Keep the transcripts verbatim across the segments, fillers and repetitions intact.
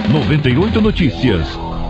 noventa e oito Notícias.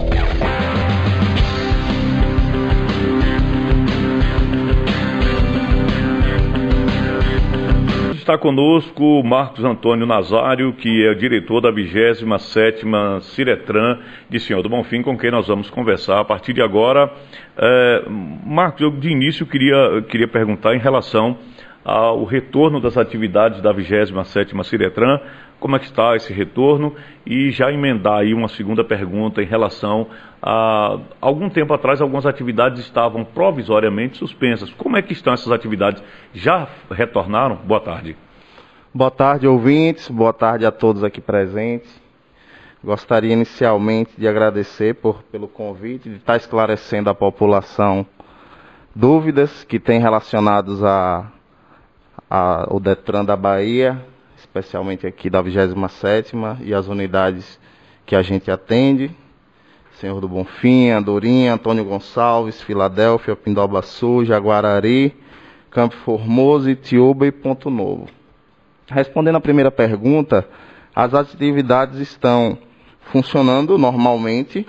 Está conosco Marcos Antônio Nazário, que é o diretor da vigésima sétima Ciretran de Senhor do Bonfim, com quem nós vamos conversar a partir de agora. É, Marcos, eu de início queria, queria perguntar em relação ao retorno das atividades da vigésima sétima Ciretran, como é que está esse retorno, e já emendar aí uma segunda pergunta em relação a, algum tempo atrás, algumas atividades estavam provisoriamente suspensas. Como é que estão essas atividades? Já retornaram? Boa tarde. Boa tarde, ouvintes. Boa tarde a todos aqui presentes. Gostaria inicialmente de agradecer por, pelo convite, de estar esclarecendo à população dúvidas que tem relacionadas a, a, ao Detran da Bahia, especialmente aqui da vigésima sétima e as unidades que a gente atende, Senhor do Bonfim, Andorinha, Antônio Gonçalves, Filadélfia, Pindobaçu, Jaguarari, Campo Formoso, Itiúba e Ponto Novo. Respondendo à primeira pergunta, as atividades estão funcionando normalmente,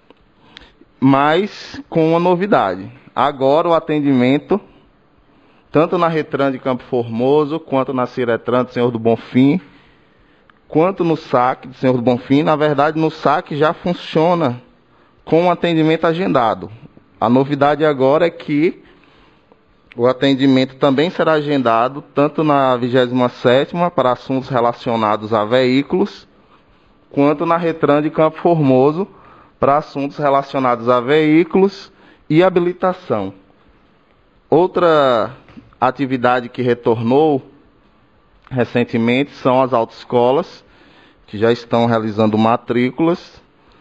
mas com uma novidade. Agora o atendimento, tanto na Retran de Campo Formoso, quanto na Ciretran do Senhor do Bonfim, quanto no S A C do Senhor do Bonfim, na verdade no S A C já funciona com um atendimento agendado. A novidade agora é que o atendimento também será agendado tanto na vigésima sétima para assuntos relacionados a veículos, quanto na Retran de Campo Formoso para assuntos relacionados a veículos e habilitação. Outra atividade que retornou recentemente são as autoescolas, que já estão realizando matrículas,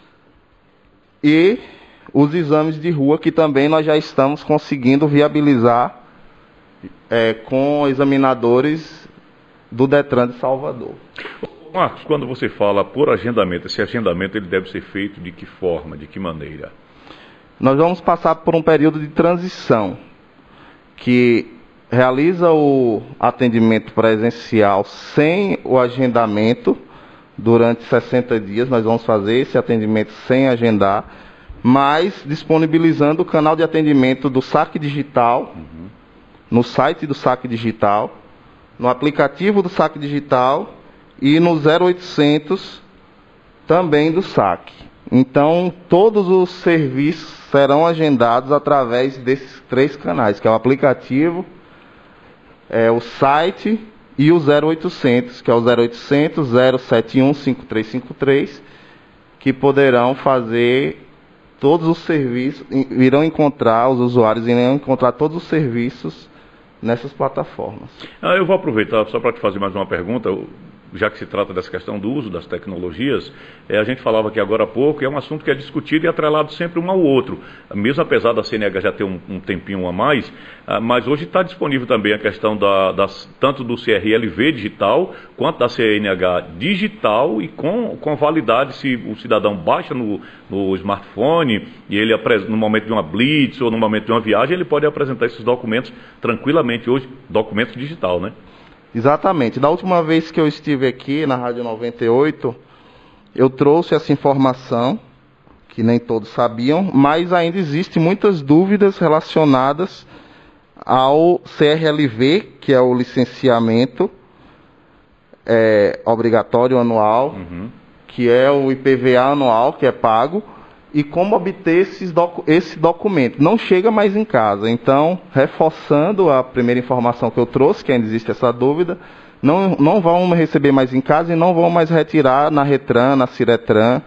e os exames de rua, que também nós já estamos conseguindo viabilizar é, com examinadores do Detran de Salvador. Marcos, quando você fala por agendamento, esse agendamento ele deve ser feito de que forma, de que maneira? Nós vamos passar por um período de transição, que realiza o atendimento presencial sem o agendamento. Durante sessenta dias nós vamos fazer esse atendimento sem agendar, mas disponibilizando o canal de atendimento do S A C Digital, uhum. no site do S A C Digital, no aplicativo do S A C Digital e no zero oitocentos também do S A C. Então todos os serviços serão agendados através desses três canais, que é o aplicativo, é o site e o zero oitocentos, que é o zero oitocentos, zero sete um, cinco três cinco três, que poderão fazer todos os serviços, irão encontrar, os usuários irão encontrar todos os serviços nessas plataformas. Ah, eu vou aproveitar só para te fazer mais uma pergunta, já que se trata dessa questão do uso das tecnologias. É, a gente falava aqui agora há pouco, é um assunto que é discutido e atrelado sempre um ao outro, mesmo apesar da C N H já ter um, um tempinho a mais, ah, mas hoje está disponível também a questão da, das, tanto do C R L V digital, quanto da C N H digital, e com, com validade, se o cidadão baixa no, no smartphone, e ele no momento de uma blitz ou no momento de uma viagem, ele pode apresentar esses documentos tranquilamente hoje, documentos digital, né? Exatamente. Da última vez que eu estive aqui na Rádio noventa e oito, eu trouxe essa informação, que nem todos sabiam, mas ainda existem muitas dúvidas relacionadas ao C R L V, que é o licenciamento é, obrigatório anual, uhum. que é o I P V A anual, que é pago, e como obter esses docu- esse documento. Não chega mais em casa. Então, reforçando a primeira informação que eu trouxe, que ainda existe essa dúvida, não, não vão receber mais em casa e não vão mais retirar na Retran, na Ciretran.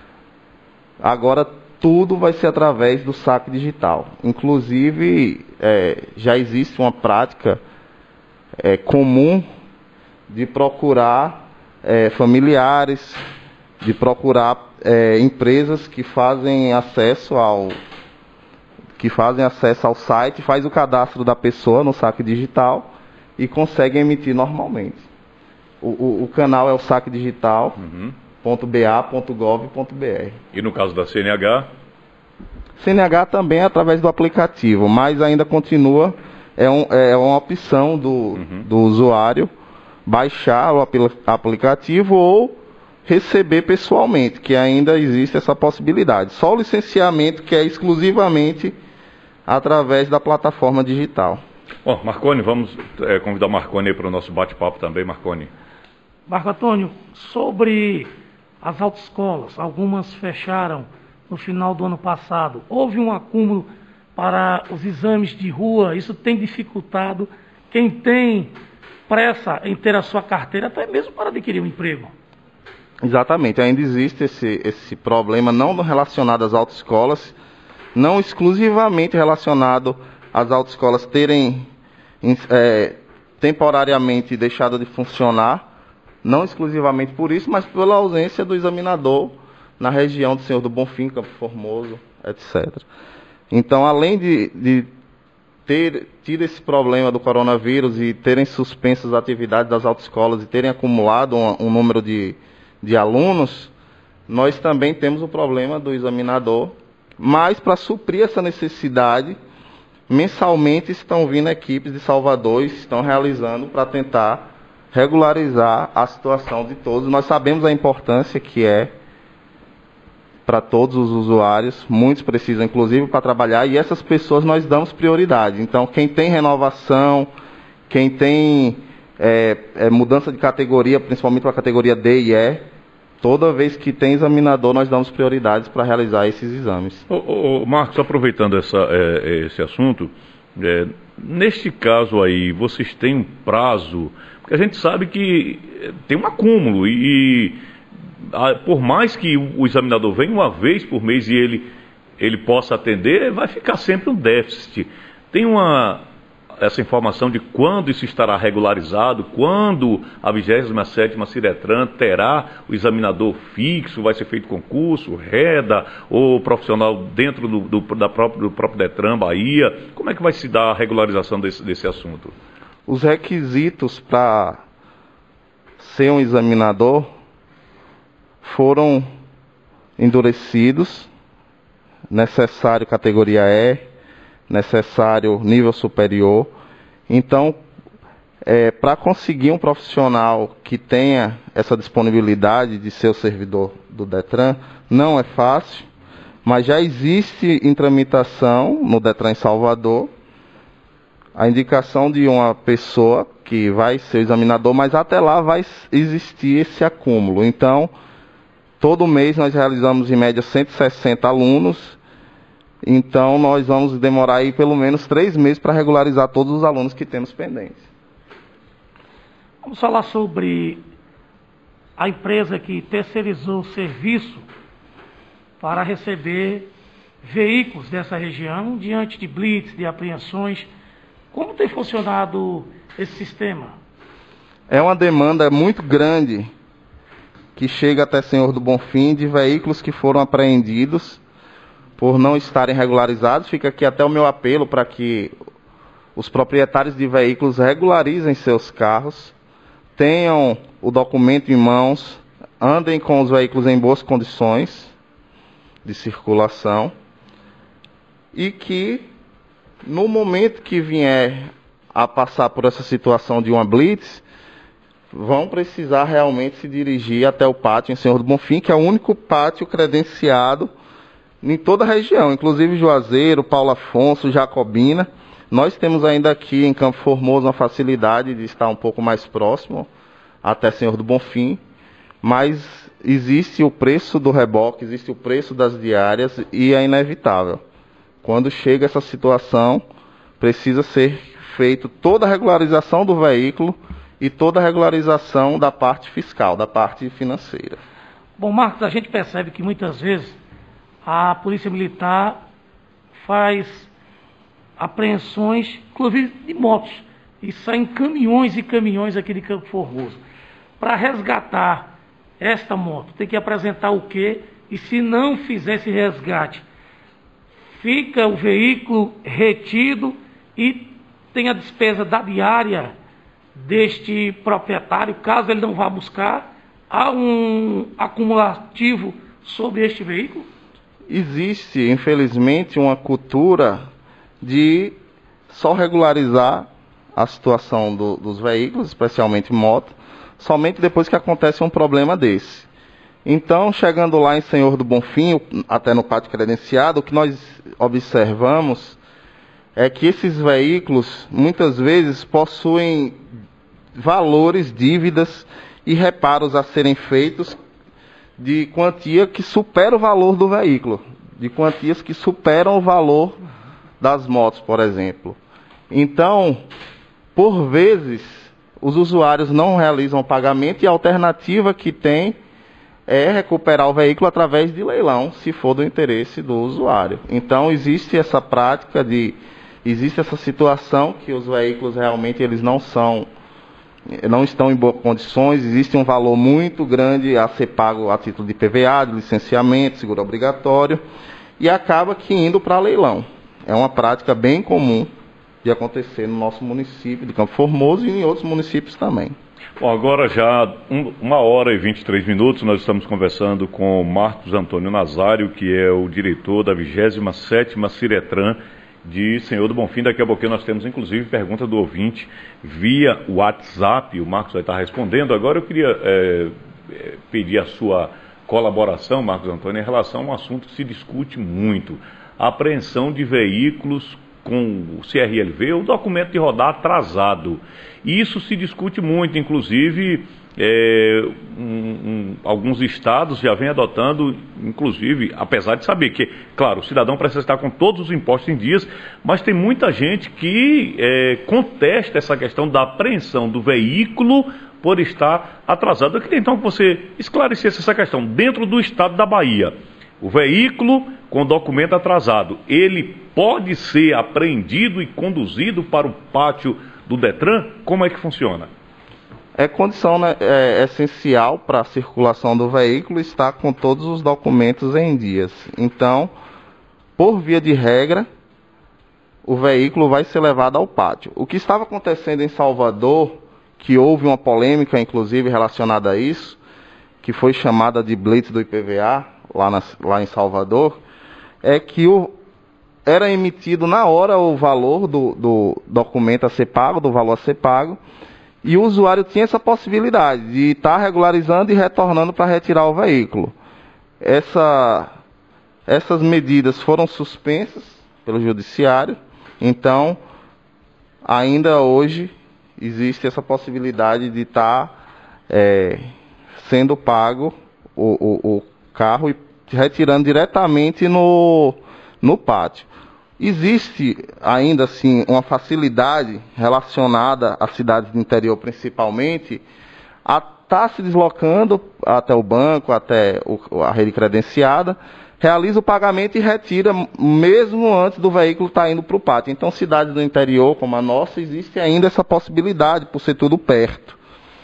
Agora, tudo vai ser através do S A C Digital. Inclusive, é, já existe uma prática é, comum de procurar é, familiares, de procurar É, empresas que fazem acesso ao que fazem acesso ao site, faz o cadastro da pessoa no S A C Digital e consegue emitir normalmente. O, o, o canal é o S A C Digital ponto b a ponto gov ponto b r. E no caso da C N H? C N H também é através do aplicativo, mas ainda continua, é, um, é uma opção do, uhum. do usuário baixar o aplicativo ou receber pessoalmente, que ainda existe essa possibilidade. Só o licenciamento que é exclusivamente através da plataforma digital. Bom, Marconi, vamos é, convidar o Marconi aí para o nosso bate-papo também, Marconi. Marco Antônio, sobre as autoescolas, algumas fecharam no final do ano passado. Houve um acúmulo para os exames de rua, isso tem dificultado quem tem pressa em ter a sua carteira, até mesmo para adquirir um emprego. Exatamente, ainda existe esse, esse problema não relacionado às autoescolas, não exclusivamente relacionado às autoescolas terem é, temporariamente deixado de funcionar, não exclusivamente por isso, mas pela ausência do examinador na região do Senhor do Bonfim, Campo Formoso, etcétera. Então, além de, de ter tido esse problema do coronavírus e terem suspenso as atividades das autoescolas e terem acumulado um, um número de, de alunos, nós também temos o problema do examinador. Mas, para suprir essa necessidade, mensalmente estão vindo equipes de Salvador e estão realizando para tentar regularizar a situação de todos. Nós sabemos a importância que é para todos os usuários, muitos precisam inclusive para trabalhar, e essas pessoas nós damos prioridade. Então, quem tem renovação, quem tem é, é, mudança de categoria, principalmente para a categoria D e E, toda vez que tem examinador, nós damos prioridades para realizar esses exames. Ô, ô, ô, Marcos, aproveitando essa, é, esse assunto, é, neste caso aí, vocês têm um prazo, porque a gente sabe que tem um acúmulo, e, e a, por mais que o, o examinador venha uma vez por mês e ele, ele possa atender, vai ficar sempre um déficit. Tem uma... essa informação de quando isso estará regularizado, quando a vigésima sétima Ciretran terá o examinador fixo, vai ser feito concurso, reda, ou profissional dentro do, do, da própria, do próprio Detran Bahia. Como é que vai se dar a regularização desse, desse assunto? Os requisitos para ser um examinador foram endurecidos, necessário categoria E, necessário nível superior. Então, é, para conseguir um profissional que tenha essa disponibilidade de ser o servidor do Detran, não é fácil, mas já existe em tramitação no Detran em Salvador a indicação de uma pessoa que vai ser o examinador, mas até lá vai existir esse acúmulo. Então, todo mês nós realizamos em média cento e sessenta alunos. Então, nós vamos demorar aí pelo menos três meses para regularizar todos os alunos que temos pendentes. Vamos falar sobre a empresa que terceirizou o serviço para receber veículos dessa região diante de blitz, de apreensões. Como tem funcionado esse sistema? É uma demanda muito grande que chega até Senhor do Bonfim de veículos que foram apreendidos por não estarem regularizados. Fica aqui até o meu apelo para que os proprietários de veículos regularizem seus carros, tenham o documento em mãos, andem com os veículos em boas condições de circulação e que, no momento que vier a passar por essa situação de uma blitz, vão precisar realmente se dirigir até o pátio em Senhor do Bonfim, que é o único pátio credenciado em toda a região, inclusive Juazeiro, Paulo Afonso, Jacobina. Nós temos ainda aqui em Campo Formoso uma facilidade de estar um pouco mais próximo até Senhor do Bonfim, mas existe o preço do reboque, existe o preço das diárias e é inevitável. Quando chega essa situação, precisa ser feito toda a regularização do veículo e toda a regularização da parte fiscal, da parte financeira. Bom, Marcos, a gente percebe que muitas vezes a Polícia Militar faz apreensões, inclusive de motos, e saem caminhões e caminhões aqui de Campo Formoso. Para resgatar esta moto, tem que apresentar o quê? E se não fizer esse resgate, fica o veículo retido e tem a despesa da diária deste proprietário, caso ele não vá buscar, há um acumulativo sobre este veículo? Existe, infelizmente, uma cultura de só regularizar a situação do, dos veículos, especialmente moto, somente depois que acontece um problema desse. Então, chegando lá em Senhor do Bonfim, até no pátio credenciado, o que nós observamos é que esses veículos, muitas vezes, possuem valores, dívidas e reparos a serem feitos de quantia que supera o valor do veículo, de quantias que superam o valor das motos, por exemplo. Então, por vezes, os usuários não realizam o pagamento e a alternativa que tem é recuperar o veículo através de leilão, se for do interesse do usuário. Então, existe essa prática de, existe essa situação que os veículos realmente eles não são, não estão em boas condições, existe um valor muito grande a ser pago a título de P V A, de licenciamento, seguro obrigatório, e acaba que indo para leilão. É uma prática bem comum de acontecer no nosso município de Campo Formoso e em outros municípios também. Bom, agora já um, uma hora e vinte e três minutos, nós estamos conversando com Marcos Antônio Nazário, que é o diretor da vigésima sétima Ciretran de Senhor do Bonfim. Daqui a pouquinho nós temos inclusive pergunta do ouvinte via WhatsApp, o Marcos vai estar respondendo. Agora eu queria é, pedir a sua colaboração, Marcos Antônio, em relação a um assunto que se discute muito, a apreensão de veículos com o C R L V, o documento de rodar atrasado. E isso se discute muito, inclusive é, um, um, alguns estados já vêm adotando, inclusive, apesar de saber que, claro, o cidadão precisa estar com todos os impostos em dias, mas tem muita gente que é, contesta essa questão da apreensão do veículo por estar atrasado. Eu queria então que você esclarecesse essa questão. Dentro do estado da Bahia, o veículo com documento atrasado, ele pode ser apreendido e conduzido para o pátio do Detran? Como é que funciona? É condição, né, é, essencial para a circulação do veículo estar com todos os documentos em dias. Então, por via de regra, o veículo vai ser levado ao pátio. O que estava acontecendo em Salvador, que houve uma polêmica, inclusive, relacionada a isso, que foi chamada de Blitz do I P V A, lá, na, lá em Salvador, é que o, era emitido na hora o valor do, do documento a ser pago, do valor a ser pago, e o usuário tinha essa possibilidade de estar regularizando e retornando para retirar o veículo. Essa, essas medidas foram suspensas pelo judiciário, então ainda hoje existe essa possibilidade de estar é, sendo pago o, o, o carro e retirando diretamente no, no pátio. Existe ainda assim uma facilidade relacionada às cidades do interior principalmente a estar se deslocando até o banco, até o, a rede credenciada, realiza o pagamento e retira mesmo antes do veículo estar indo para o pátio. Então, cidades do interior como a nossa, existe ainda essa possibilidade por ser tudo perto.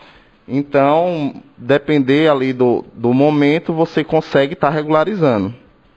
Então, depender ali do, do momento, você consegue estar regularizando.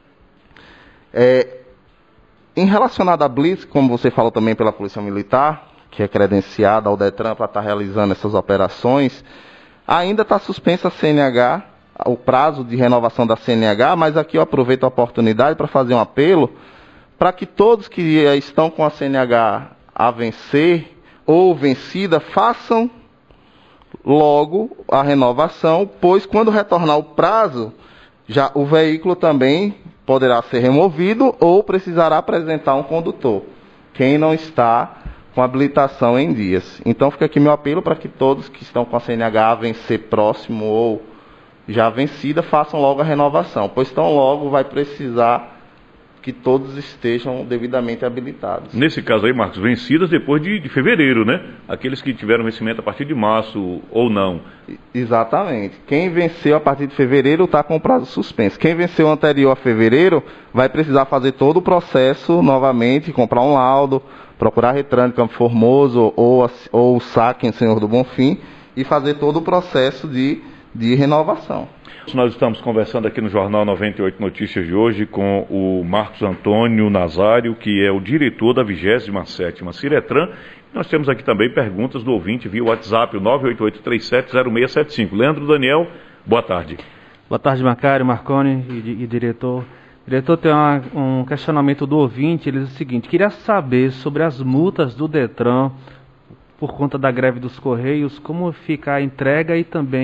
É, em relacionado à Blitz, como você falou também pela Polícia Militar, que é credenciada ao Detran para estar realizando essas operações, ainda está suspensa a C N H, o prazo de renovação da C N H, mas aqui eu aproveito a oportunidade para fazer um apelo para que todos que estão com a C N H a vencer ou vencida, façam logo a renovação, pois quando retornar o prazo, já o veículo também poderá ser removido ou precisará apresentar um condutor, quem não está com habilitação em dias. Então fica aqui meu apelo para que todos que estão com a C N H a vencer próximo ou já vencida, façam logo a renovação, pois tão logo vai precisar que todos estejam devidamente habilitados. Nesse caso aí, Marcos, vencidas depois de, de fevereiro, né? Aqueles que tiveram vencimento a partir de março ou não. Exatamente. Quem venceu a partir de fevereiro está com o prazo suspenso. Quem venceu anterior a fevereiro vai precisar fazer todo o processo novamente, comprar um laudo, procurar a Retran de Campo Formoso ou, ou o saque em Senhor do Bonfim e fazer todo o processo de, de renovação. Nós estamos conversando aqui no Jornal noventa e oito Notícias de hoje com o Marcos Antônio Nazário, que é o diretor da vigésima sétima Ciretran. Nós temos aqui também perguntas do ouvinte via WhatsApp, o nove oito oito três sete zero seis sete cinco. Leandro Daniel, boa tarde. Boa tarde, Macário, Marconi e, e diretor. Diretor, tem uma, um questionamento do ouvinte, ele diz o seguinte: queria saber sobre as multas do Detran por conta da greve dos Correios, como fica a entrega e também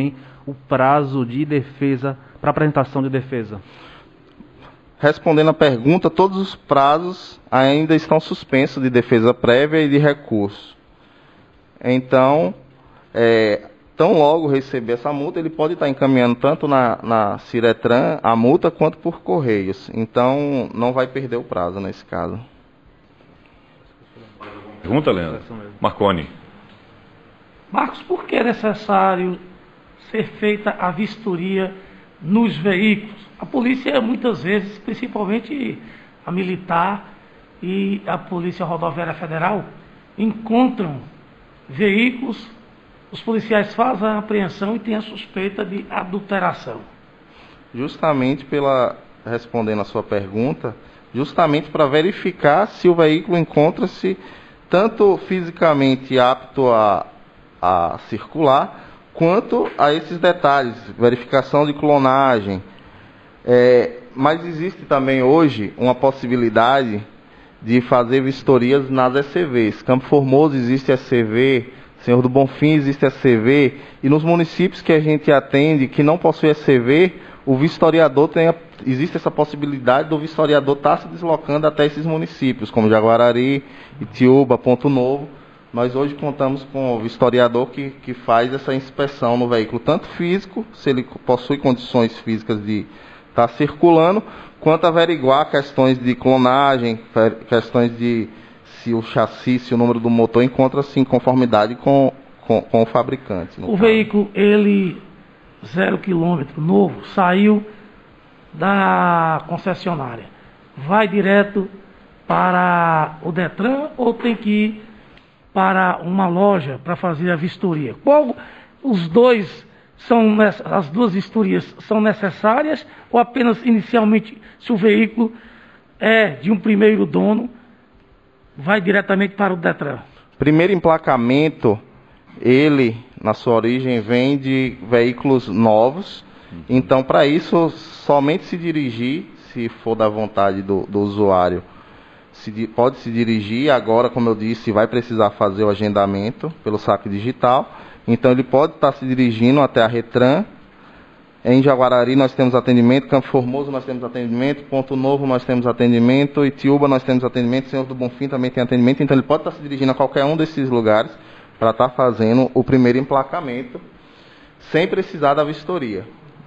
o prazo de defesa, para apresentação de defesa? Respondendo a pergunta, todos os prazos ainda estão suspensos de defesa prévia e de recurso. Então, é, tão logo receber essa multa, ele pode estar encaminhando tanto na, na Ciretran a multa quanto por Correios. Então, não vai perder o prazo nesse caso. Pergunta, Leandro. Marconi. Marcos, por que é necessário ser feita a vistoria nos veículos? A polícia, muitas vezes, principalmente a militar e a Polícia Rodoviária Federal, encontram veículos, os policiais fazem a apreensão e têm a suspeita de adulteração. Justamente pela, respondendo a sua pergunta, justamente para verificar se o veículo encontra-se tanto fisicamente apto a, a circular, quanto a esses detalhes, verificação de clonagem. É, mas existe também hoje uma possibilidade de fazer vistorias nas E C Vs. Campo Formoso existe E C V, Senhor do Bonfim existe E C V, e nos municípios que a gente atende que não possui E C V, o vistoriador tem a, existe essa possibilidade do vistoriador estar se deslocando até esses municípios, como Jaguarari, Itiúba, Ponto Novo. Nós hoje contamos com o vistoriador que, que faz essa inspeção no veículo, tanto físico, se ele possui condições físicas de estar circulando, quanto averiguar questões de clonagem, questões de se o chassi, se o número do motor encontra-se em conformidade com, com, com o fabricante. O veículo, ele, zero quilômetro, novo, saiu da concessionária. Vai direto para o Detran ou tem que ir para uma loja para fazer a vistoria? Qual os dois são, as duas vistorias são necessárias ou apenas inicialmente, se o veículo é de um primeiro dono, vai diretamente para o Detran? Primeiro emplacamento, ele, na sua origem, vem de veículos novos. Então, para isso, somente se dirigir, se for da vontade do, do usuário, se, pode se dirigir. Agora, como eu disse, vai precisar fazer o agendamento pelo saque digital. Então, ele pode estar se dirigindo até a Retran. Em Jaguarari nós temos atendimento, Campo Formoso nós temos atendimento, Ponto Novo nós temos atendimento, Itiúba nós temos atendimento, Senhor do Bonfim também tem atendimento. Então, ele pode estar se dirigindo a qualquer um desses lugares para estar fazendo o primeiro emplacamento, sem precisar da vistoria.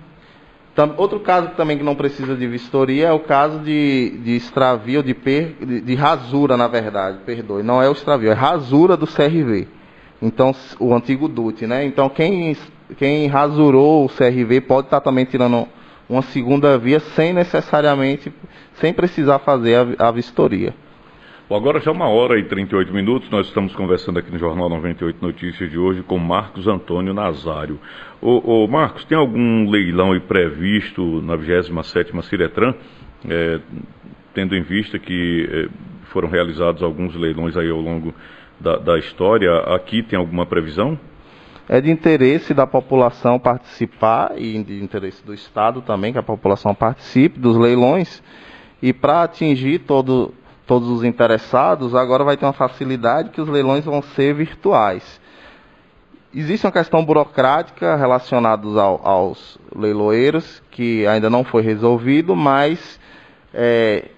Outro caso também que não precisa de vistoria é o caso de, de extravio, de, per, de, de rasura, na verdade, perdoe, não é o extravio, é rasura do C R V. Então, o antigo D U T, né? Então, quem, quem rasurou o C R V pode estar também tirando uma segunda via sem necessariamente, sem precisar fazer a, a vistoria. Bom, agora já uma hora e trinta e oito minutos, nós estamos conversando aqui no Jornal noventa e oito Notícias de hoje com Marcos Antônio Nazário. Ô, ô Marcos, tem algum leilão aí previsto na vigésima sétima Ciretran, é, tendo em vista que é, foram realizados alguns leilões aí ao longo da, da história? Aqui tem alguma previsão? É de interesse da população participar e de interesse do Estado também que a população participe dos leilões, e para atingir todo todos os interessados, agora vai ter uma facilidade que os leilões vão ser virtuais. Existe uma questão burocrática relacionada ao, aos leiloeiros, que ainda não foi resolvido, mas é,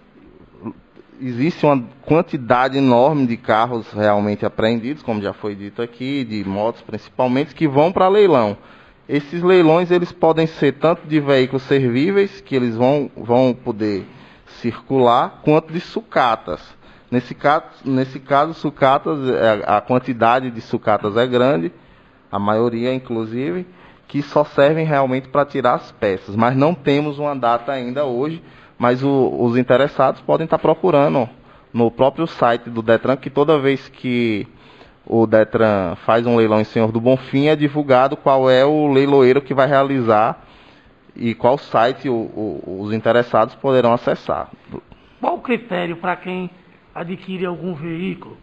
existe uma quantidade enorme de carros realmente apreendidos, como já foi dito aqui, de motos principalmente, que vão para leilão. Esses leilões eles podem ser tanto de veículos servíveis, que eles vão, vão poder circular, quanto de sucatas. Nesse caso, nesse caso, sucatas, a quantidade de sucatas é grande, a maioria inclusive, que só servem realmente para tirar as peças. Mas não temos uma data ainda hoje, mas o, os interessados podem estar procurando no próprio site do Detran, que toda vez que o Detran faz um leilão em Senhor do Bonfim, é divulgado qual é o leiloeiro que vai realizar e qual site o, o, os interessados poderão acessar. Qual o critério para quem adquire algum veículo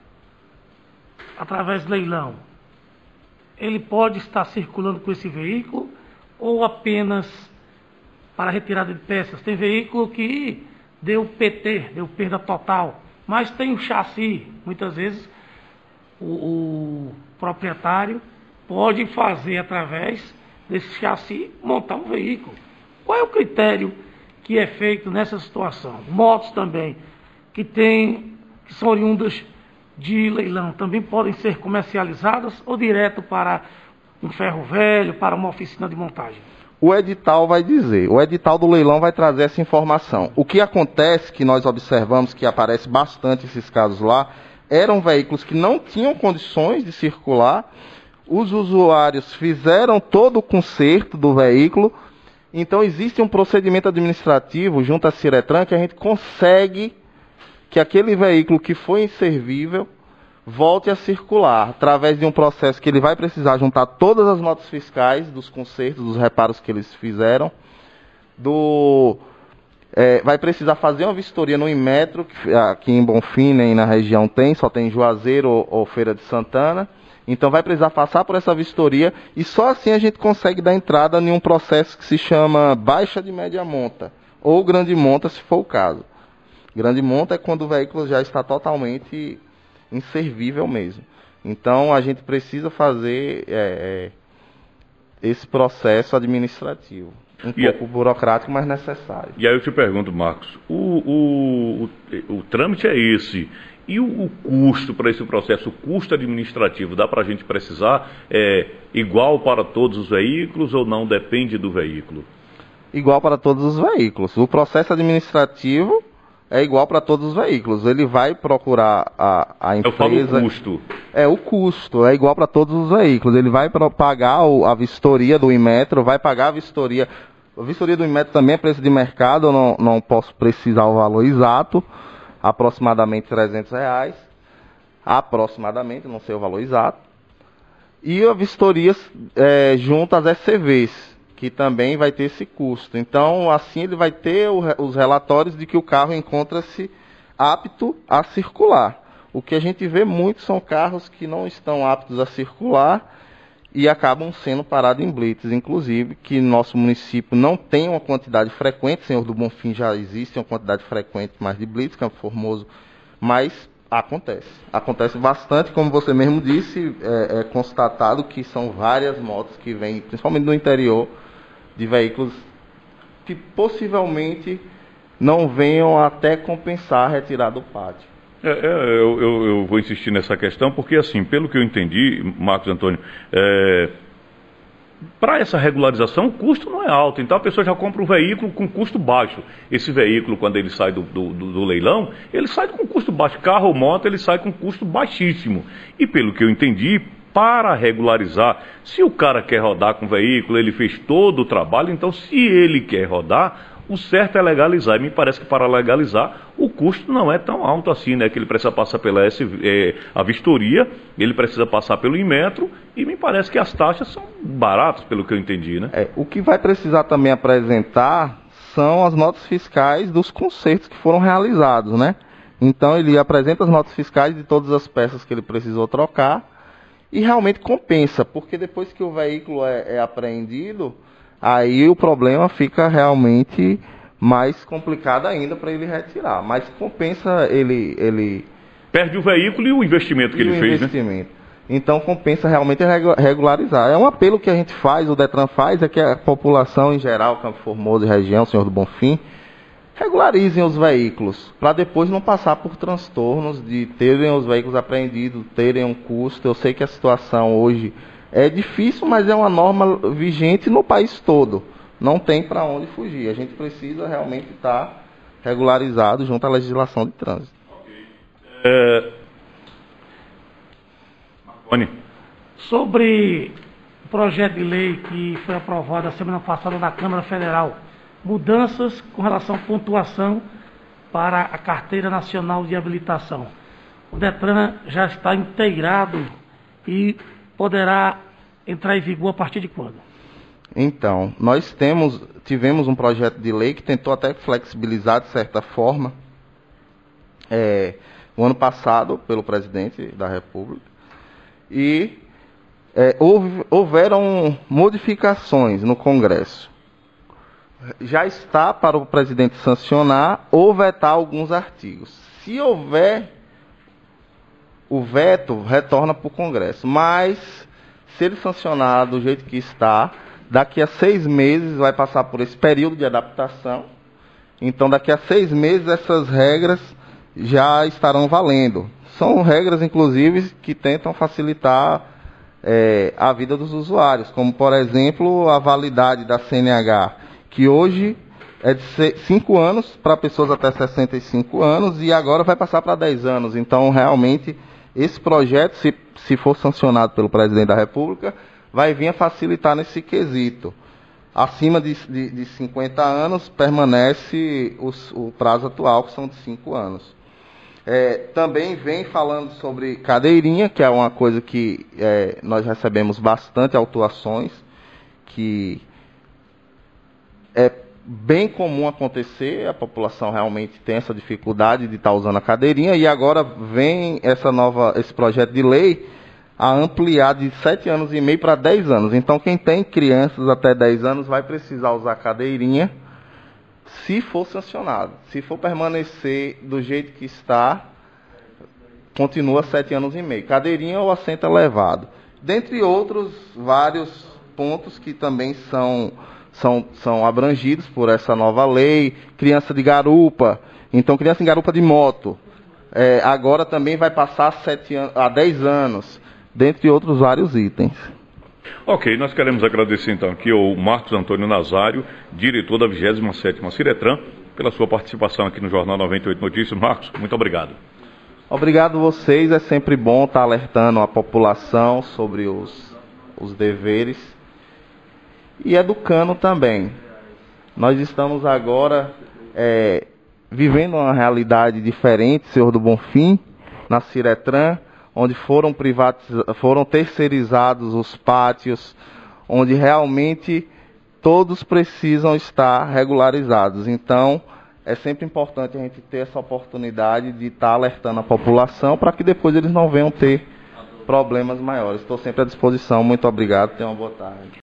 através do leilão? Ele pode estar circulando com esse veículo ou apenas para retirada de peças? Tem veículo que deu P T, deu perda total, mas tem um chassi. Muitas vezes o, o proprietário pode fazer através desse chassi, montar um veículo. Qual é o critério que é feito nessa situação? Motos também, que, tem, que são oriundas de leilão, também podem ser comercializadas ou direto para um ferro velho, para uma oficina de montagem? O edital vai dizer, o edital do leilão vai trazer essa informação. O que acontece, que nós observamos que aparece bastante esses casos lá, eram veículos que não tinham condições de circular, os usuários fizeram todo o conserto do veículo, então existe um procedimento administrativo junto à Ciretran que a gente consegue que aquele veículo que foi inservível volte a circular, através de um processo que ele vai precisar juntar todas as notas fiscais dos consertos, dos reparos que eles fizeram, do, é, vai precisar fazer uma vistoria no Inmetro, que aqui em Bonfim, nem na região tem, só tem em Juazeiro ou, ou Feira de Santana, então vai precisar passar por essa vistoria, e só assim a gente consegue dar entrada em um processo que se chama baixa de média monta, ou grande monta, se for o caso. Grande monta é quando o veículo já está totalmente inservível mesmo. Então a gente precisa fazer é, esse processo administrativo. Um e pouco a... burocrático, mas necessário. E aí eu te pergunto, Marcos, o, o, o, o trâmite é esse. E o, o custo para esse processo, o custo administrativo, dá para a gente precisar? É igual para todos os veículos ou não? Depende do veículo? Igual para todos os veículos. O processo administrativo é igual para todos os veículos. Ele vai procurar a, a empresa... Eu falo o custo. É, o custo é igual para todos os veículos. Ele vai pro, pagar o, a vistoria do Inmetro, vai pagar a vistoria... A vistoria do Inmetro também é preço de mercado, eu não, não posso precisar o valor exato. Aproximadamente trezentos reais. Aproximadamente, não sei o valor exato. E a vistoria é, junto às S C Vs, que também vai ter esse custo. Então, assim, ele vai ter o, os relatórios de que o carro encontra-se apto a circular. O que a gente vê muito são carros que não estão aptos a circular e acabam sendo parados em blitz. Inclusive, que nosso município não tem uma quantidade frequente, Senhor do Bonfim já existe uma quantidade frequente mais de blitz, Campo Formoso, mas acontece. Acontece bastante, como você mesmo disse, é, é constatado que são várias motos que vêm, principalmente do interior, de veículos que possivelmente não venham até compensar a retirada do pátio. É, é, eu, eu, eu vou insistir nessa questão porque, assim, pelo que eu entendi, Marcos Antônio, é, para essa regularização o custo não é alto, então a pessoa já compra um veículo com custo baixo. Esse veículo, quando ele sai do, do, do, do leilão, ele sai com custo baixo. Carro ou moto, ele sai com custo baixíssimo. E pelo que eu entendi, para regularizar, se o cara quer rodar com o veículo, ele fez todo o trabalho, então se ele quer rodar, o certo é legalizar. E me parece que para legalizar, o custo não é tão alto assim, né? Que ele precisa passar pela S, é, a vistoria, ele precisa passar pelo Inmetro, e me parece que as taxas são baratas, pelo que eu entendi, né? É, o que vai precisar também apresentar são as notas fiscais dos consertos que foram realizados, né? Então ele apresenta as notas fiscais de todas as peças que ele precisou trocar, e realmente compensa, porque depois que o veículo é, é apreendido, aí o problema fica realmente mais complicado ainda para ele retirar. Mas compensa ele... ele perde o veículo e o investimento que ele fez, né? Então compensa realmente regularizar. É um apelo que a gente faz, o Detran faz, é que a população em geral, Campo Formoso e região, Senhor do Bonfim, regularizem os veículos, para depois não passar por transtornos de terem os veículos apreendidos, terem um custo. Eu sei que a situação hoje é difícil, mas é uma norma vigente no país todo. Não tem para onde fugir. A gente precisa realmente estar regularizado junto à legislação de trânsito. É... Marconi. Sobre o projeto de lei que foi aprovado a semana passada na Câmara Federal, mudanças com relação à pontuação para a Carteira Nacional de Habilitação. O Detran já está integrado e poderá entrar em vigor a partir de quando? Então, nós temos, tivemos um projeto de lei que tentou até flexibilizar de certa forma, é, o ano passado, pelo presidente da República, e é, houve, houveram modificações no Congresso. Já está para o presidente sancionar ou vetar alguns artigos. Se houver o veto, retorna para o Congresso. Mas, se ele sancionar do jeito que está, Daqui a seis meses vai passar por esse período de adaptação. Então, daqui a seis meses, essas regras já estarão valendo. São regras, inclusive, que tentam facilitar é, a vida dos usuários, como, por exemplo, a validade da C N H, que hoje é de cinco anos para pessoas até sessenta e cinco anos e agora vai passar para dez anos. Então, realmente, esse projeto, se, se for sancionado pelo presidente da República, vai vir a facilitar nesse quesito. Acima de, de, de cinquenta anos, permanece os, o prazo atual, que são de cinco anos. É, também vem falando sobre cadeirinha, que é uma coisa que é, nós recebemos bastante autuações, que é bem comum acontecer, a população realmente tem essa dificuldade de estar usando a cadeirinha, e agora vem essa nova, esse projeto de lei a ampliar de sete anos e meio para dez anos. Então, quem tem crianças até dez anos vai precisar usar a cadeirinha, se for sancionado. Se for permanecer do jeito que está, continua sete anos e meio. Cadeirinha ou assento elevado. Dentre outros vários pontos que também são, são, são abrangidos por essa nova lei. Criança de garupa. Então, criança em garupa de moto. É, agora também vai passar a, sete an- a dez anos. Dentre outros vários itens. Ok, nós queremos agradecer então aqui ao Marcos Antônio Nazário, diretor da vigésima sétima Ciretran, pela sua participação aqui no Jornal noventa e oito Notícias. Marcos, muito obrigado. Obrigado a vocês, é sempre bom estar alertando a população sobre os, os deveres e educando também. Nós estamos agora é, vivendo uma realidade diferente, senhor do Bonfim, na Ciretran, onde foram, privatiz... foram terceirizados os pátios, onde realmente todos precisam estar regularizados. Então, é sempre importante a gente ter essa oportunidade de estar alertando a população para que depois eles não venham ter problemas maiores. Estou sempre à disposição. Muito obrigado. Tenham uma boa tarde.